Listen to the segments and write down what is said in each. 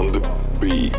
on the beat.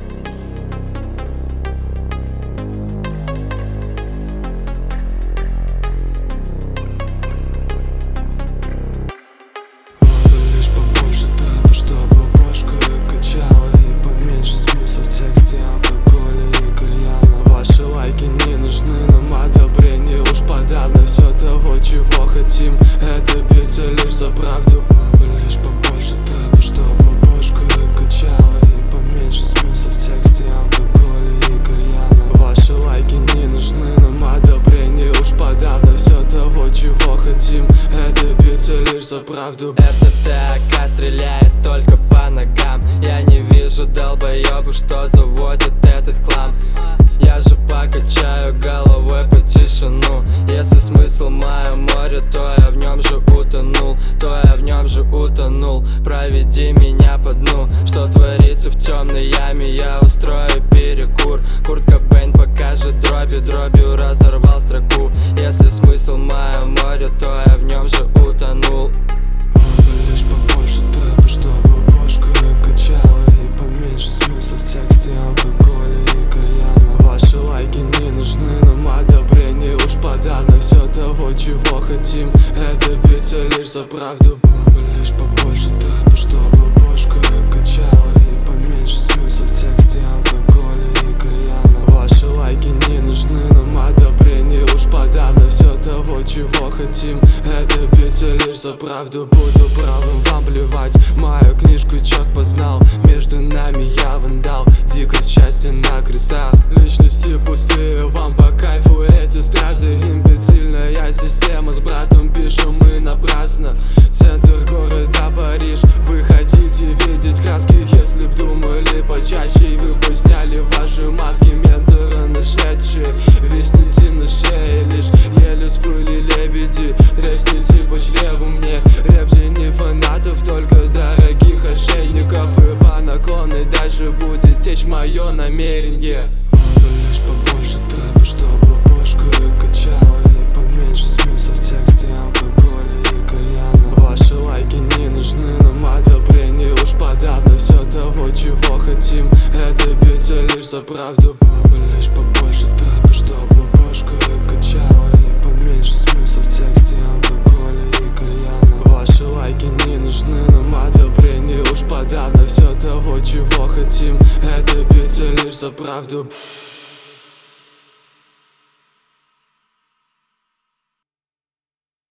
Лишь побольше трэпа, чтобы бошку качала, и поменьше смысла в тексте алкоголя и кальяна. Ваши лайки не нужны нам, одобрение уж подавно. Все того, чего хотим, это биться лишь за правду. Лишь побольше трэпа, чтобы бошку качала, и поменьше смысла в тексте алкоголя и кальяна. Ваши лайки не нужны нам, одобрение уж подавно. Все того, чего хотим, это биться лишь за правду. РТТ АК стреляет только по ногам. Я не вижу долбоёбу, что заводит этот хлам. Я же покачаю головой по тишину. Если смысл мое море, то я в нем же утонул. Проведи меня по дну. Что творится в темной яме, я устрою перекур. Курт Кобейн покажет дробью разорвал строку. Если смысл мое море, то я в нем же утонул. Лишь побольше трэпа, чтобы бошку качала, и поменьше смысла в тексте алкоголя и кальяна. Ваши лайки не нужны нам, одобрение уж подавно. Все того, чего хотим, это биться лишь за правду. Лишь побольше трэпа, чтобы бошку качала, и поменьше смысла в тексте алкоголя и кальяна. Ваши лайки не нужны нам, одобрение уж подавно. Все того, чего хотим, это биться лишь за правду. Буду правым, вам плевать, мою книжку чёк познал. Между нами я вандал, дикость счастья на крестах. Личности пустые, вам по кайфу эти стразы. Имбецильная система, с братом пишем мы напрасно. Центр города Париж, вы хотите видеть краски. Если б думали почаще, вы бы сняли ваши маски. Менторы нашедшие, виснете на шее, лишь еле всплыли лебеди. Тресните по чреву мне, репти не фанатов, только дорогих ошейников. И по наклону дальше будет течь мое намерение. Лишь побольше трэпа, чтобы бошку качала, и поменьше смысла в тексте алкоголя и кальяна. Ваши лайки не нужны нам, одобрение уж подавно. Все того, чего хотим, это биться лишь за правду. Лишь побольше трэпа, чтобы бошку качала, и поменьше смысла в тексте алкоголя и кальяна. Ваши лайки не нужны нам, одобрение уж подавно. Все того, чего хотим, это биться лишь за правду.